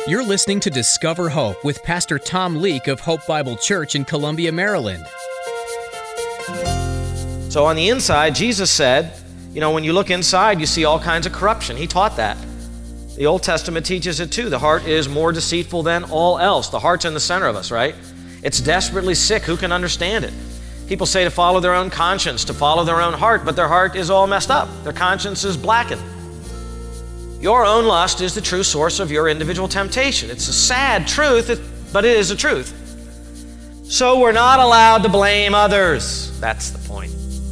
You're listening to Discover Hope with Pastor Tom Leake of Hope Bible Church in Columbia, Maryland. So on the inside, Jesus said, when you look inside, you see all kinds of corruption. He taught that. The Old Testament teaches it too. The heart is more deceitful than all else. The heart's in the center of us, right? It's desperately sick. Who can understand it? People say to follow their own conscience, to follow their own heart, but their heart is all messed up. Their conscience is blackened. Your own lust is the true source of your individual temptation. It's a sad truth, but it is a truth. So we're not allowed to blame others. That's the point.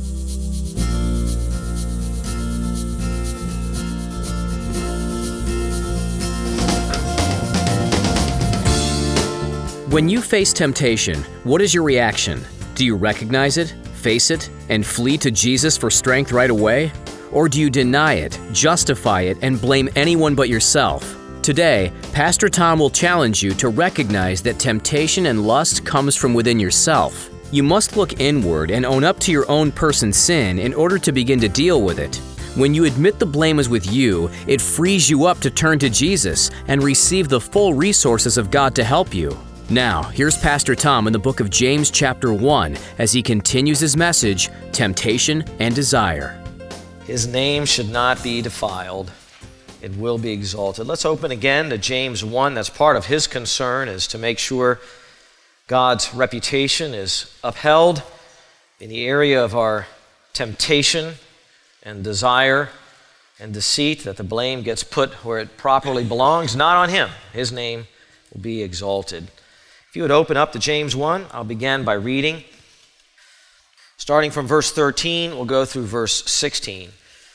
When you face temptation, what is your reaction? Do you recognize it, face it, and flee to Jesus for strength right away? Or do you deny it, justify it, and blame anyone but yourself? Today, Pastor Tom will challenge you to recognize that temptation and lust comes from within yourself. You must look inward and own up to your own person's sin in order to begin to deal with it. When you admit the blame is with you, it frees you up to turn to Jesus and receive the full resources of God to help you. Now, here's Pastor Tom in the book of James chapter 1 as he continues his message, Temptation and Desire. His name should not be defiled. It will be exalted. Let's open again to James 1. That's part of his concern, is to make sure God's reputation is upheld in the area of our temptation and desire and deceit, that the blame gets put where it properly belongs, not on him. His name will be exalted. If you would open up to James 1, I'll begin by reading. Starting from verse 13, we'll go through verse 16.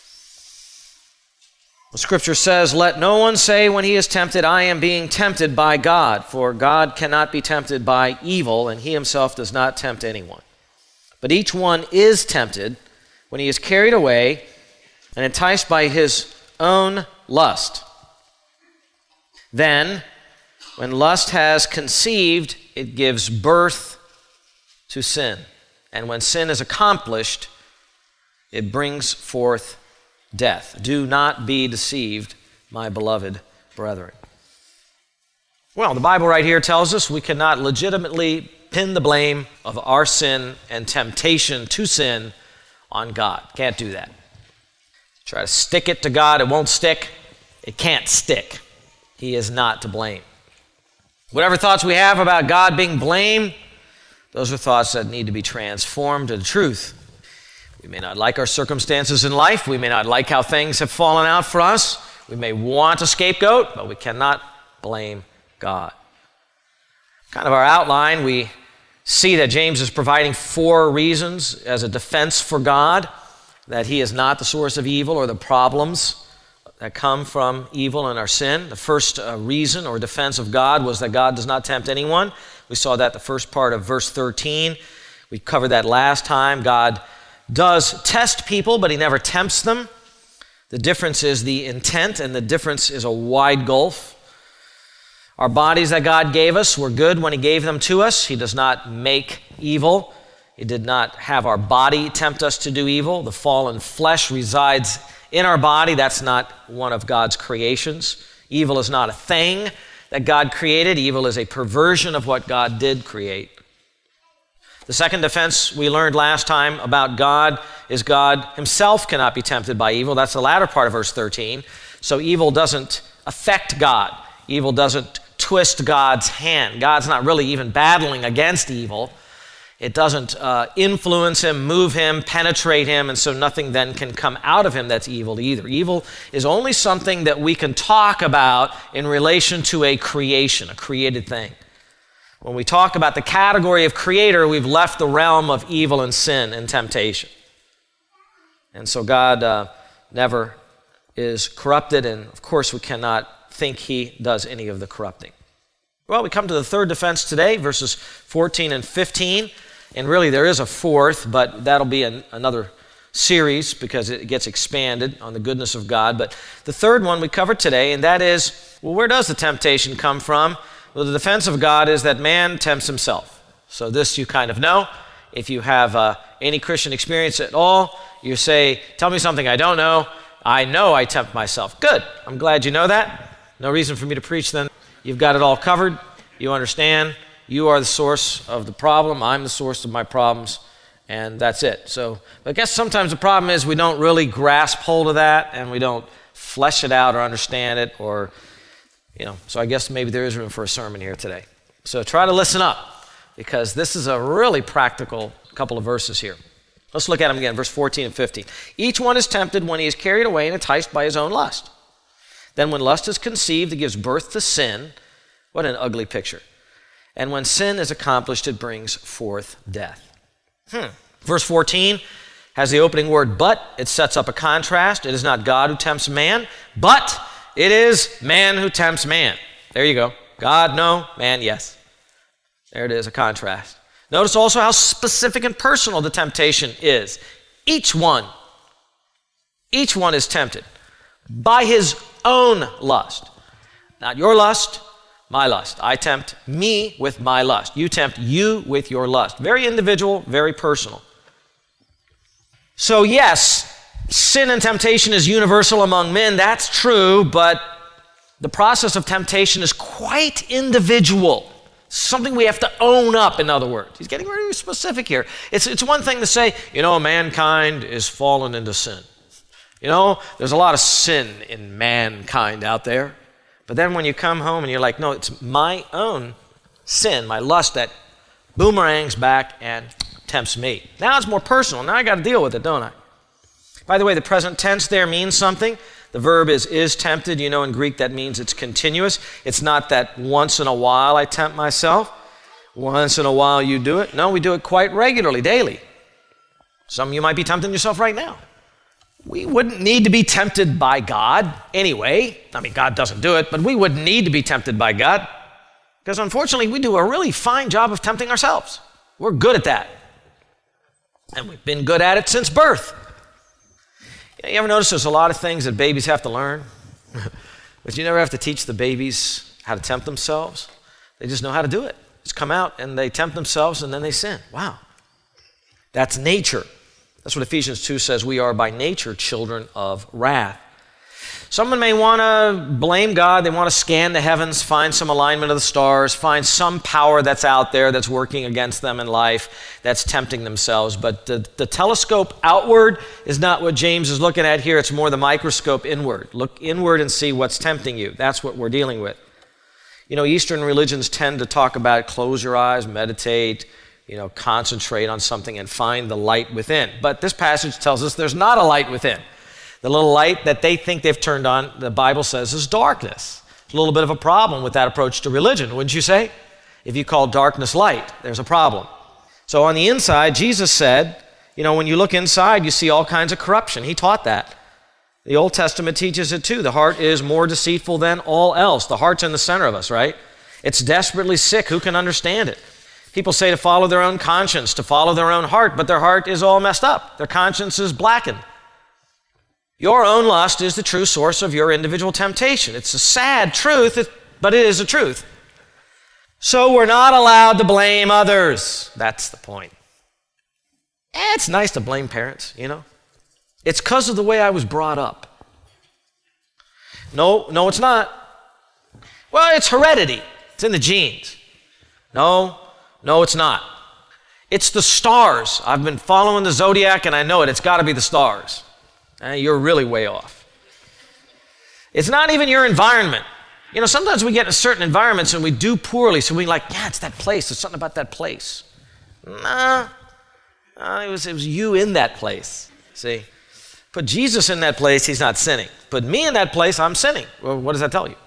The scripture says, "Let no one say when he is tempted, I am being tempted by God, for God cannot be tempted by evil, and he himself does not tempt anyone. But each one is tempted when he is carried away and enticed by his own lust. Then, when lust has conceived, it gives birth to sin. And when sin is accomplished, it brings forth death. Do not be deceived, my beloved brethren." Well, the Bible right here tells us we cannot legitimately pin the blame of our sin and temptation to sin on God. Can't do that. Try to stick it to God, it won't stick. It can't stick. He is not to blame. Whatever thoughts we have about God being blamed, those are thoughts that need to be transformed to the truth. We may not like our circumstances in life. We may not like how things have fallen out for us. We may want a scapegoat, but we cannot blame God. Kind of our outline, we see that James is providing 4 reasons as a defense for God, that he is not the source of evil or the problems that come from evil and our sin. The first reason or defense of God was that God does not tempt anyone. We saw that the first part of verse 13. We covered that last time. God does test people, but he never tempts them. The difference is the intent, and the difference is a wide gulf. Our bodies that God gave us were good when he gave them to us. He does not make evil. He did not have our body tempt us to do evil. The fallen flesh resides in our body. That's not one of God's creations. Evil is not a thing that God created. Evil is a perversion of what God did create. The second defense we learned last time about God is God himself cannot be tempted by evil. That's the latter part of verse 13. So evil doesn't affect God. Evil doesn't twist God's hand. God's not really even battling against evil. It doesn't influence him, move him, penetrate him, and so nothing then can come out of him that's evil either. Evil is only something that we can talk about in relation to a creation, a created thing. When we talk about the category of creator, we've left the realm of evil and sin and temptation. And so God never is corrupted, and of course we cannot think he does any of the corrupting. Well, we come to the third defense today, verses 14 and 15. And really there is a fourth, but that'll be another series because it gets expanded on the goodness of God. But the third one we covered today, and that is, well, where does the temptation come from? Well, the defense of God is that man tempts himself. So this you kind of know. If you have any Christian experience at all, you say, tell me something I don't know. I know I tempt myself. Good. I'm glad you know that. No reason for me to preach then. You've got it all covered. You understand. You are the source of the problem. I'm the source of my problems. And that's it. So I guess sometimes the problem is we don't really grasp hold of that and we don't flesh it out or understand it or, so I guess maybe there is room for a sermon here today. So try to listen up because this is a really practical couple of verses here. Let's look at them again, verse 14 and 15. Each one is tempted when he is carried away and enticed by his own lust. Then when lust is conceived, it gives birth to sin. What an ugly picture. And when sin is accomplished, it brings forth death. Verse 14 has the opening word but. It sets up a contrast. It is not God who tempts man, but it is man who tempts man. There you go. God, no. Man, yes. There it is, a contrast. Notice also how specific and personal the temptation is. Each one is tempted by his own lust. Not your lust, my lust. I tempt me with my lust. You tempt you with your lust. Very individual, very personal. So yes, sin and temptation is universal among men. That's true, but the process of temptation is quite individual. Something we have to own up, in other words. He's getting very specific here. It's one thing to say, mankind is fallen into sin. There's a lot of sin in mankind out there. But then when you come home and you're like, no, it's my own sin, my lust that boomerangs back and tempts me. Now it's more personal. Now I got to deal with it, don't I? By the way, the present tense there means something. The verb is tempted. In Greek that means it's continuous. It's not that once in a while I tempt myself. Once in a while you do it. No, we do it quite regularly, daily. Some of you might be tempting yourself right now. We wouldn't need to be tempted by God anyway. God doesn't do it, but we wouldn't need to be tempted by God because unfortunately we do a really fine job of tempting ourselves. We're good at that. And we've been good at it since birth. You ever notice there's a lot of things that babies have to learn? But you never have to teach the babies how to tempt themselves. They just know how to do it. Just come out and they tempt themselves and then they sin. Wow. That's nature. That's what Ephesians 2 says. We are by nature children of wrath. Someone may want to blame God. They want to scan the heavens, find some alignment of the stars, find some power that's out there that's working against them in life, that's tempting themselves. But the telescope outward is not what James is looking at here. It's more the microscope inward. Look inward and see what's tempting you. That's what we're dealing with. Eastern religions tend to talk about close your eyes, meditate, concentrate on something and find the light within. But this passage tells us there's not a light within. The little light that they think they've turned on, the Bible says, is darkness. It's a little bit of a problem with that approach to religion, wouldn't you say? If you call darkness light, there's a problem. So on the inside, Jesus said, when you look inside, you see all kinds of corruption. He taught that. The Old Testament teaches it too. The heart is more deceitful than all else. The heart's in the center of us, right? It's desperately sick. Who can understand it? People say to follow their own conscience, to follow their own heart, but their heart is all messed up. Their conscience is blackened. Your own lust is the true source of your individual temptation. It's a sad truth, but it is a truth. So we're not allowed to blame others. That's the point. It's nice to blame parents, It's because of the way I was brought up. No, it's not. Well, it's heredity. It's in the genes. No, it's not. It's the stars. I've been following the zodiac and I know it. It's got to be the stars. You're really way off. It's not even your environment. Sometimes we get in certain environments and we do poorly, so we it's that place. There's something about that place. Nah, it was you in that place. See? Put Jesus in that place, he's not sinning. Put me in that place, I'm sinning. Well, what does that tell you?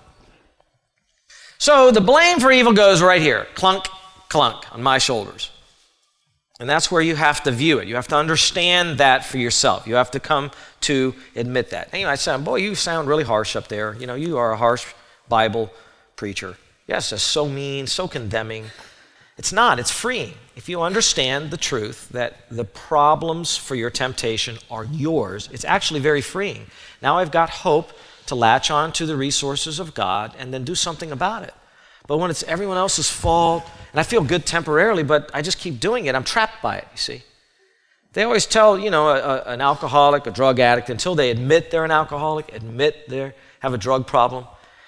So the blame for evil goes right here. Clunk, clunk on my shoulders. And that's where you have to view it. You have to understand that for yourself. You have to come to admit that. And I said, boy, you sound really harsh up there. You are a harsh Bible preacher. Yes, that's so mean, so condemning. It's not. It's freeing. If you understand the truth that the problems for your temptation are yours, it's actually very freeing. Now I've got hope to latch on to the resources of God and then do something about it. But when it's everyone else's fault, and I feel good temporarily, but I just keep doing it, I'm trapped by it, you see. They always tell, an alcoholic, a drug addict, until they admit they're an alcoholic, admit they have a drug problem,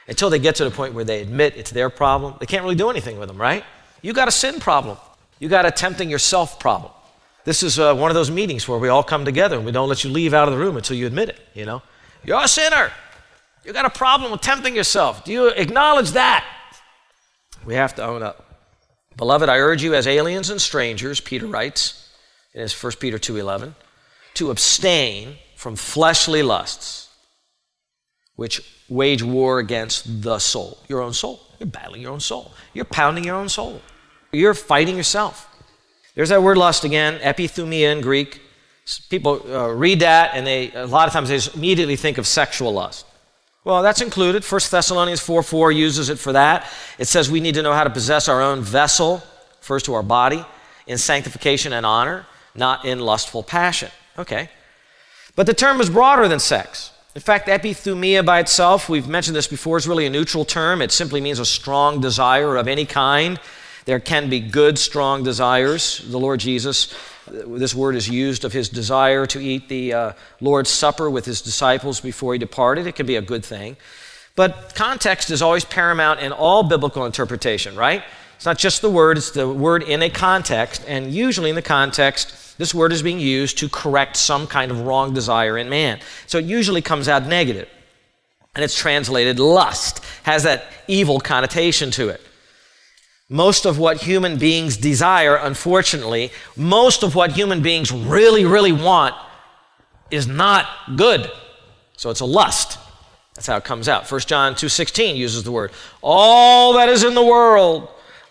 until they get to the point where they admit it's their problem. They can't really do anything with them, right? You got a sin problem. You got a tempting yourself problem. This is one of those meetings where we all come together and we don't let you leave out of the room until you admit it, you know? You're a sinner. You got a problem with tempting yourself. Do you acknowledge that? We have to own up. Beloved, I urge you as aliens and strangers, Peter writes in his 1 Peter 2:11, to abstain from fleshly lusts, which wage war against the soul, your own soul. You're battling your own soul. You're pounding your own soul. You're fighting yourself. There's that word lust again, epithumia in Greek. People read that and a lot of times they just immediately think of sexual lust. Well, that's included. 1 Thessalonians 4:4 uses it for that. It says we need to know how to possess our own vessel, refers to our body, in sanctification and honor, not in lustful passion. Okay. But the term is broader than sex. In fact, epithumia by itself, we've mentioned this before, is really a neutral term. It simply means a strong desire of any kind. There can be good, strong desires. The Lord Jesus, this word is used of his desire to eat the Lord's Supper with his disciples before he departed. It can be a good thing. But context is always paramount in all biblical interpretation, right? It's not just the word, it's the word in a context. And usually in the context, this word is being used to correct some kind of wrong desire in man. So it usually comes out negative. And it's translated lust, has that evil connotation to it. Most of what human beings desire, unfortunately, most of what human beings really, really want is not good. So it's a lust. That's how it comes out. 1 John 2:16 uses the word. All that is in the world,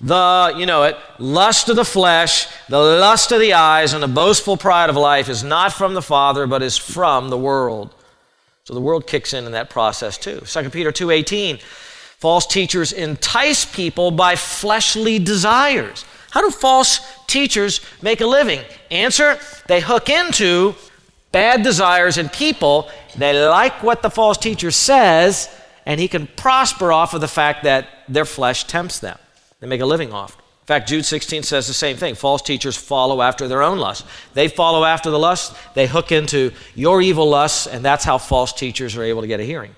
lust of the flesh, the lust of the eyes, and the boastful pride of life is not from the Father, but is from the world. So the world kicks in that process too. 2 Peter 2:18. False teachers entice people by fleshly desires. How do false teachers make a living? Answer, they hook into bad desires in people. They like what the false teacher says, and he can prosper off of the fact that their flesh tempts them. They make a living off it. In fact, Jude 16 says the same thing. False teachers follow after their own lust. They follow after the lust. They hook into your evil lusts, and that's how false teachers are able to get a hearing.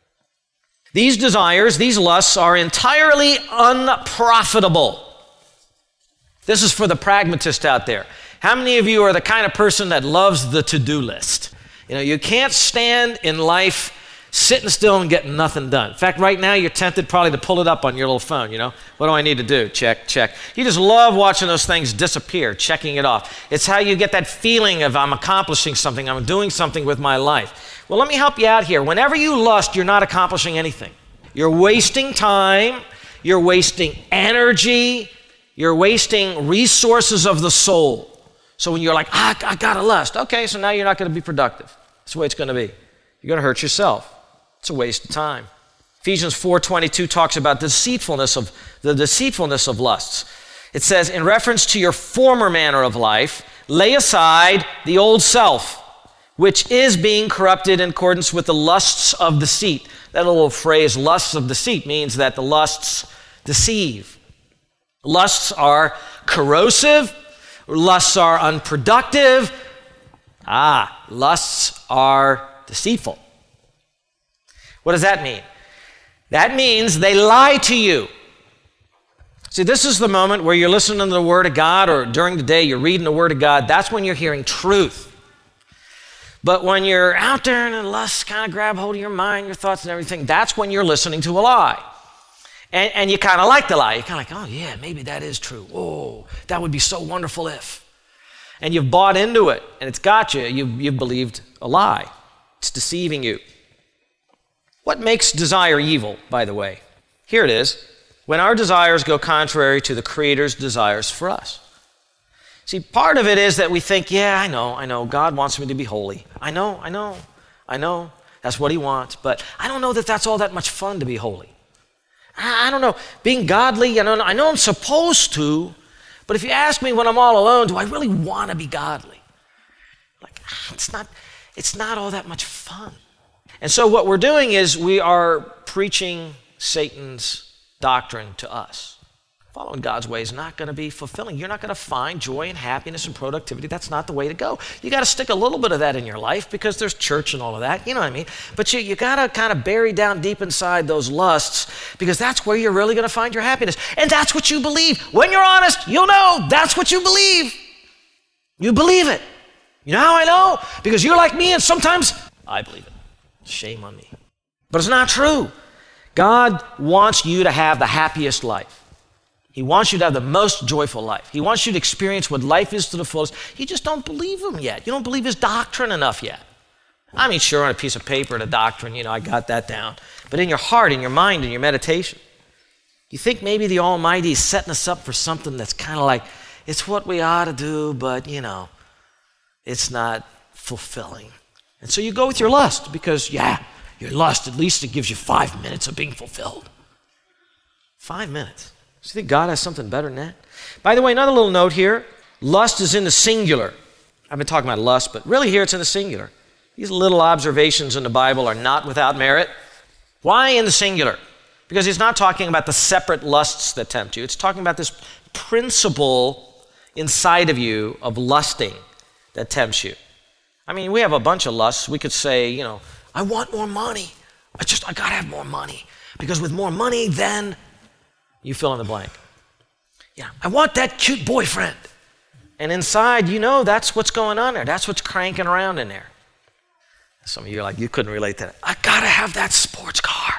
These desires, these lusts are entirely unprofitable. This is for the pragmatist out there. How many of you are the kind of person that loves the to-do list? You can't stand in life sitting still and getting nothing done. In fact, right now you're tempted probably to pull it up on your little phone, What do I need to do? Check, check. You just love watching those things disappear, checking it off. It's how you get that feeling of I'm accomplishing something, I'm doing something with my life. Well, let me help you out here. Whenever you lust, you're not accomplishing anything. You're wasting time, you're wasting energy, you're wasting resources of the soul. So when you're like, I gotta lust, okay, so now you're not gonna be productive. That's the way it's gonna be. You're gonna hurt yourself. It's a waste of time. Ephesians 4:22 talks about the deceitfulness of lusts. It says, in reference to your former manner of life, lay aside the old self, which is being corrupted in accordance with the lusts of deceit. That little phrase, lusts of deceit, means that the lusts deceive. Lusts are corrosive. Lusts are unproductive. Lusts are deceitful. What does that mean? That means they lie to you. See, this is the moment where you're listening to the Word of God, or during the day you're reading the Word of God. That's when you're hearing truth. But when you're out there and the lusts kind of grab hold of your mind, your thoughts and everything, that's when you're listening to a lie. And you kind of like the lie. You're kind of like, oh yeah, maybe that is true. Oh, that would be so wonderful if. And you've bought into it, and it's got you. You've believed a lie. It's deceiving you. What makes desire evil, by the way? Here it is. When our desires go contrary to the Creator's desires for us. See, part of it is that we think, yeah, I know, God wants me to be holy. I know, that's what he wants, but I don't know that that's all that much fun to be holy. I don't know, being godly, I know I'm supposed to, but if you ask me when I'm all alone, do I really want to be godly? Like, it's not all that much fun. And so what we're doing is we are preaching Satan's doctrine to us. Following God's way is not going to be fulfilling. You're not going to find joy and happiness and productivity. That's not the way to go. You got to stick a little bit of that in your life because there's church and all of that. You know what I mean? But you got to kind of bury down deep inside those lusts because that's where you're really going to find your happiness. And that's what you believe. When you're honest, you'll know that's what you believe. You believe it. You know how I know? Because you're like me and sometimes I believe it. Shame on me. But it's not true. God wants you to have the happiest life. He wants you to have the most joyful life. He wants you to experience what life is to the fullest. You just don't believe him yet. You don't believe his doctrine enough yet. I mean, sure, on a piece of paper, the doctrine, I got that down. But in your heart, in your mind, in your meditation, you think maybe the Almighty is setting us up for something that's kind of like, it's what we ought to do, but, it's not fulfilling. And so you go with your lust because, your lust, at least it gives you 5 minutes of being fulfilled. 5 minutes. Do you think God has something better than that? By the way, another little note here. Lust is in the singular. I've been talking about lust, but really here it's in the singular. These little observations in the Bible are not without merit. Why in the singular? Because he's not talking about the separate lusts that tempt you. It's talking about this principle inside of you of lusting that tempts you. I mean, we have a bunch of lusts. We could say, I want more money. I got to have more money. Because with more money, then you fill in the blank. Yeah, I want that cute boyfriend. And inside, that's what's going on there. That's what's cranking around in there. Some of you are like, you couldn't relate to that. I gotta have that sports car.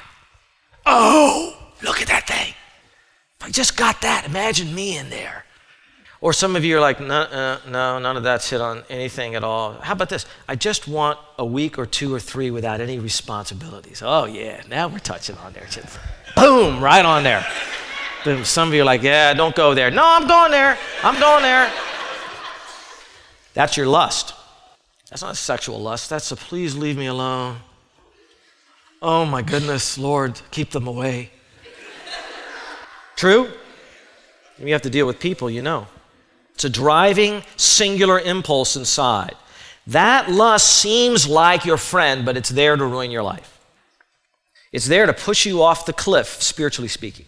Oh, look at that thing. If I just got that, imagine me in there. Or some of you are like, no, none of that's hit on anything at all. How about this? I just want a week or 2 or 3 without any responsibilities. Oh yeah, now we're touching on there. Boom, right on there. Boom. Some of you are like, yeah, don't go there. No, I'm going there. I'm going there. That's your lust. That's not a sexual lust. That's a please leave me alone. Oh my goodness, Lord, keep them away. True? You have to deal with people, It's a driving, singular impulse inside. That lust seems like your friend, but it's there to ruin your life. It's there to push you off the cliff, spiritually speaking.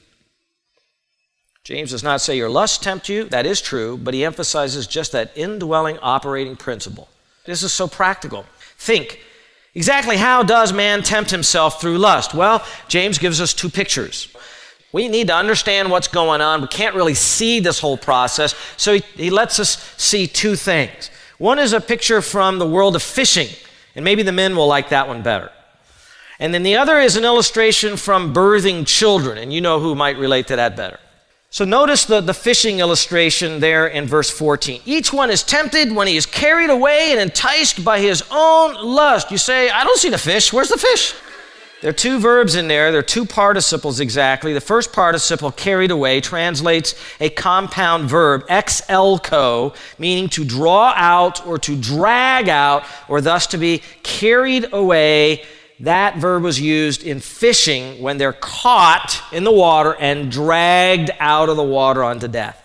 James does not say your lust tempt you. That is true, but he emphasizes just that indwelling operating principle. This is so practical. Think, exactly how does man tempt himself through lust? Well, James gives us 2 pictures. We need to understand what's going on. We can't really see this whole process, so he lets us see 2 things. One is a picture from the world of fishing, and maybe the men will like that one better. And then the other is an illustration from birthing children, and you know who might relate to that better. So notice the fishing illustration there in verse 14. Each one is tempted when he is carried away and enticed by his own lust. You say, I don't see the fish. Where's the fish? There are 2 verbs in there. There are 2 participles exactly. The first participle, carried away, translates a compound verb, exelko, meaning to draw out or to drag out, or thus to be carried away. That verb was used in fishing when they're caught in the water and dragged out of the water unto death.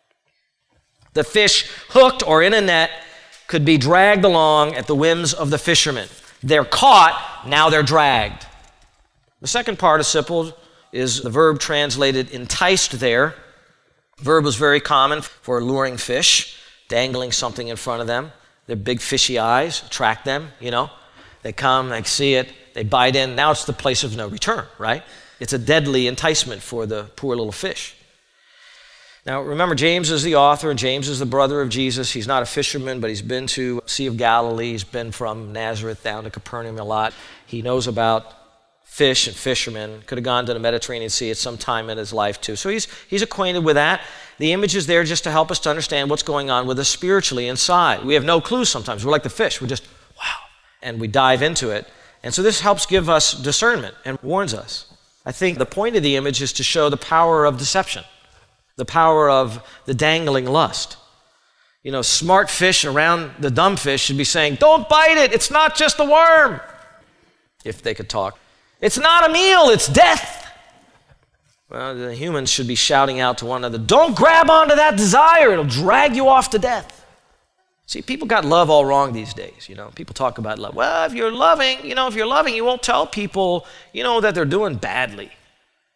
The fish hooked or in a net could be dragged along at the whims of the fishermen. They're caught, now they're dragged. The second participle is the verb translated enticed there. The verb was very common for luring fish, dangling something in front of them. Their big fishy eyes attract them, They come, they see it, they bite in. Now it's the place of no return, right? It's a deadly enticement for the poor little fish. Now remember, James is the author, and James is the brother of Jesus. He's not a fisherman, but he's been to Sea of Galilee. He's been from Nazareth down to Capernaum a lot. He knows about fish and fishermen. Could have gone to the Mediterranean Sea at some time in his life too. So he's acquainted with that. The image is there just to help us to understand what's going on with us spiritually inside. We have no clue sometimes. We're like the fish. We're just, wow. And we dive into it. And so this helps give us discernment and warns us. I think the point of the image is to show the power of deception, the power of the dangling lust. Smart fish around the dumb fish should be saying, don't bite it, it's not just a worm. If they could talk. It's not a meal, it's death. Well, the humans should be shouting out to one another, don't grab onto that desire, it'll drag you off to death. See, people got love all wrong these days, People talk about love. Well, if you're loving, you won't tell people, that they're doing badly.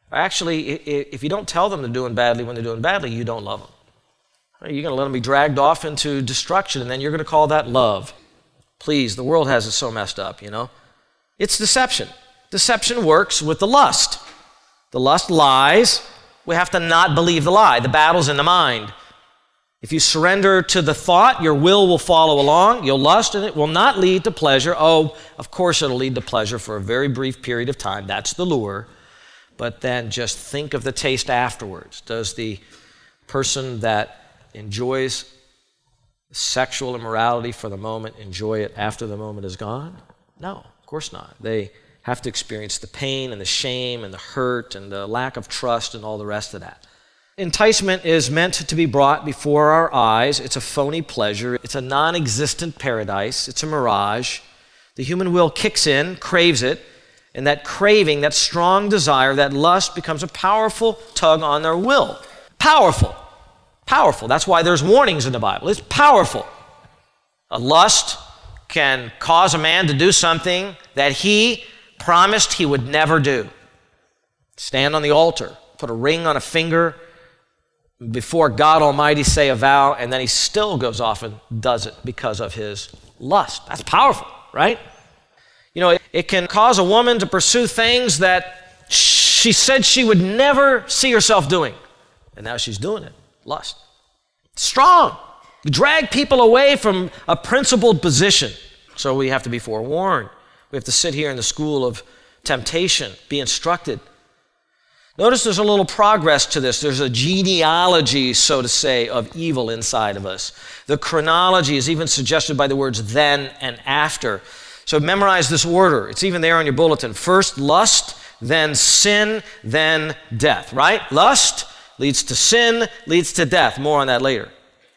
Actually, if you don't tell them they're doing badly when they're doing badly, you don't love them. You're going to let them be dragged off into destruction, and then you're going to call that love. Please, the world has it so messed up, you know. It's deception. Deception works with the lust. The lust lies. We have to not believe the lie. The battle's in the mind. If you surrender to the thought, your will follow along. You'll lust, and it will not lead to pleasure. Oh, of course it'll lead to pleasure for a very brief period of time. That's the lure. But then just think of the taste afterwards. Does the person that enjoys sexual immorality for the moment enjoy it after the moment is gone? No, of course not. They have to experience the pain and the shame and the hurt and the lack of trust and all the rest of that. Enticement is meant to be brought before our eyes. It's a phony pleasure. It's a non-existent paradise. It's a mirage. The human will kicks in, craves it, and that craving, that strong desire, that lust becomes a powerful tug on their will. Powerful. Powerful. That's why there's warnings in the Bible. It's powerful. A lust can cause a man to do something that he promised he would never do. Stand on the altar, put a ring on a finger, before God Almighty say a vow, and then he still goes off and does it because of his lust. That's powerful, right? You know, it can cause a woman to pursue things that she said she would never see herself doing, and now she's doing it. Lust. Strong. You drag people away from a principled position. So we have to be forewarned. We have to sit here in the school of temptation, be instructed. Notice there's a little progress to this. There's a genealogy, so to say, of evil inside of us. The chronology is even suggested by the words then and after. So memorize this order. It's even there on your bulletin. First lust, then sin, then death, right? Lust leads to sin, leads to death. More on that later.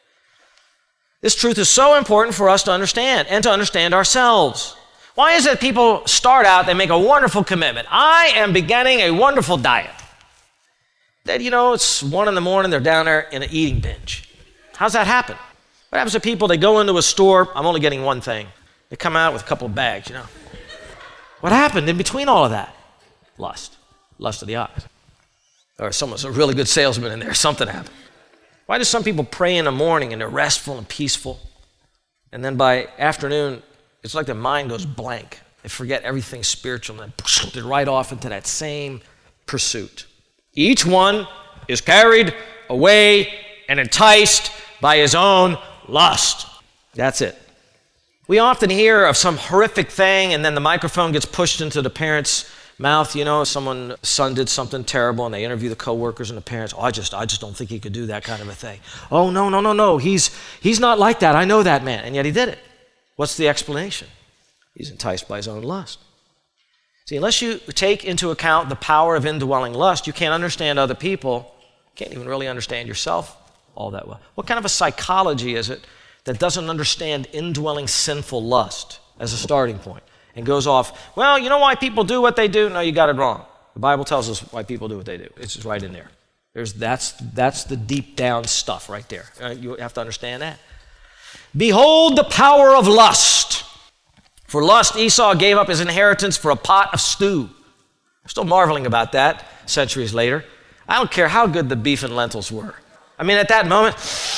This truth is so important for us to understand and to understand ourselves. Why is it people start out, they make a wonderful commitment? I am beginning a wonderful diet. Then, you know, it's 1 a.m, they're down there in an eating binge. How's that happen? What happens to people, they go into a store, I'm only getting one thing. They come out with a couple of bags, you know. What happened in between all of that? Lust. Lust of the eyes. Or someone's a really good salesman in there, something happened. Why do some people pray in the morning and they're restful and peaceful, and then by afternoon, it's like their mind goes blank. They forget everything spiritual and then they're right off into that same pursuit. Each one is carried away and enticed by his own lust. That's it. We often hear of some horrific thing and then the microphone gets pushed into the parent's mouth. You know, son did something terrible and they interview the coworkers and the parents. Oh, I just don't think he could do that kind of a thing. Oh, no. He's not like that. I know that man. And yet he did it. What's the explanation? He's enticed by his own lust. See, unless you take into account the power of indwelling lust, you can't understand other people. You can't even really understand yourself all that well. What kind of a psychology is it that doesn't understand indwelling sinful lust as a starting point and goes off, well, you know why people do what they do? No, you got it wrong. The Bible tells us why people do what they do. It's just right in there. That's the deep down stuff right there. You have to understand that. Behold the power of lust. For lust, Esau gave up his inheritance for a pot of stew. I'm still marveling about that centuries later. I don't care how good the beef and lentils were. I mean, at that moment,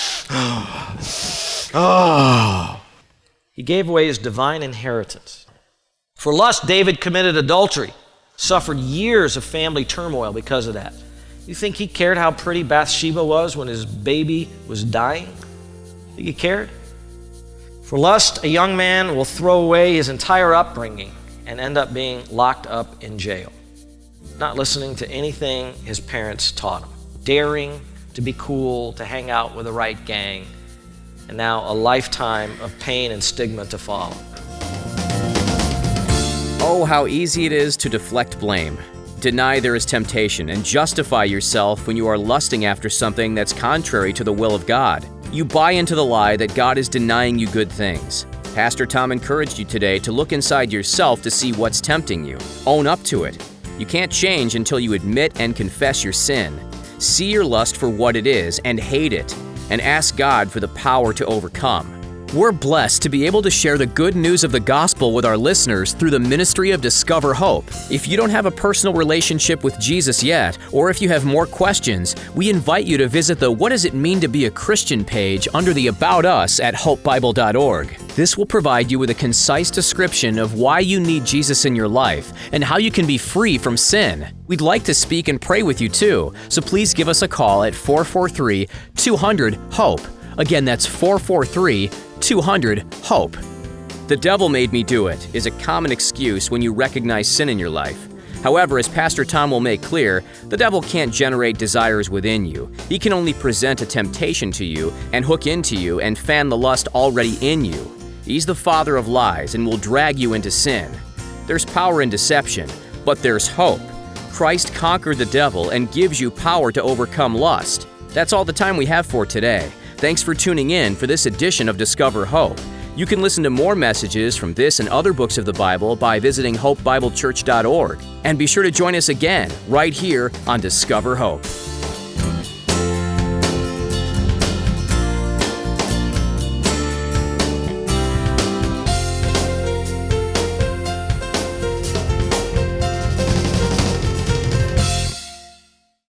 he gave away his divine inheritance. For lust, David committed adultery, suffered years of family turmoil because of that. You think he cared how pretty Bathsheba was when his baby was dying? Think he cared? For lust, a young man will throw away his entire upbringing and end up being locked up in jail, not listening to anything his parents taught him, daring to be cool, to hang out with the right gang, and now a lifetime of pain and stigma to follow. Oh, how easy it is to deflect blame, deny there is temptation, and justify yourself when you are lusting after something that's contrary to the will of God. You buy into the lie that God is denying you good things. Pastor Tom encouraged you today to look inside yourself to see what's tempting you. Own up to it. You can't change until you admit and confess your sin. See your lust for what it is and hate it, and ask God for the power to overcome. We're blessed to be able to share the good news of the gospel with our listeners through the ministry of Discover Hope. If you don't have a personal relationship with Jesus yet, or if you have more questions, we invite you to visit the What Does It Mean to Be a Christian page under the About Us at hopebible.org. This will provide you with a concise description of why you need Jesus in your life and how you can be free from sin. We'd like to speak and pray with you too, so please give us a call at 443-200-HOPE. Again, that's 443-200-HOPE. The devil made me do it is a common excuse when you recognize sin in your life. However, as Pastor Tom will make clear, the devil can't generate desires within you. He can only present a temptation to you and hook into you and fan the lust already in you. He's the father of lies and will drag you into sin. There's power in deception, but there's hope. Christ conquered the devil and gives you power to overcome lust. That's all the time we have for today. Thanks for tuning in for this edition of Discover Hope. You can listen to more messages from this and other books of the Bible by visiting hopebiblechurch.org. And be sure to join us again right here on Discover Hope.